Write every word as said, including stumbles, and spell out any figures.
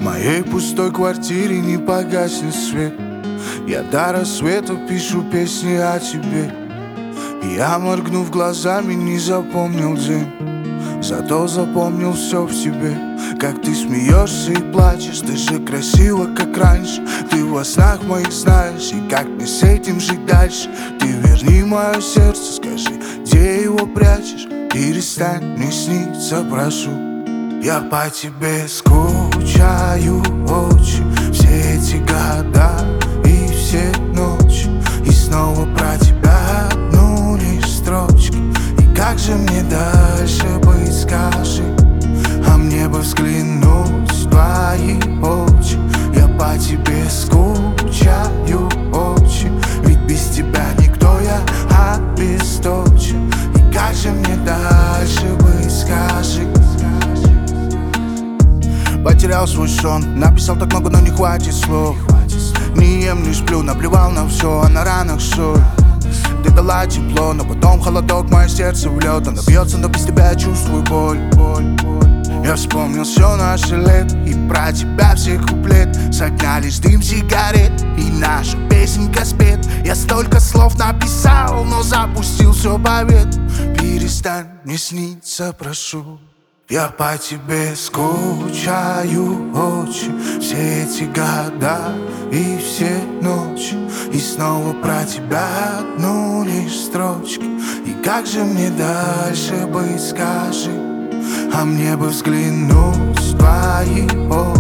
моей пустой квартире не погаснет свет. Я до рассвета пишу песни о тебе. Я, моргнув глазами, не запомнил день, зато запомнил все в тебе. Как ты смеешься и плачешь, ты же красива, как раньше. Ты во снах моих знаешь, и как мне с этим жить дальше? Ты верни мое сердце, скажи, где его прячешь? Перестань мне сниться, прошу. Я по тебе скучаю очень все эти года и все ночи. И снова про тебя одну лишь строчки. И как же мне дальше быть, скажи? А мне бы взглянуть в твои очи. Я по тебе скучаю очень, ведь без тебя никто, я обесточен. И как же мне дальше быть, скажи? Потерял свой сон, написал так много, но не хватит слов. Не ем, не сплю, наплевал на все, а на ранах соль. Ты дала тепло, но потом холодок, мое сердце в лед. Оно бьется, но без тебя я чувствую боль, боль, боль. Я вспомнил все наши лето и про тебя все куплет. С огня лишь дым сигарет и наша песенка спет. Я столько слов написал, но запустил все по ветру. Перестань мне сниться, прошу. Я по тебе скучаю очень все эти года и все ночи. И снова про тебя одну лишь строчки. И как же мне дальше быть, скажи? А мне бы взглянуть в твои очи.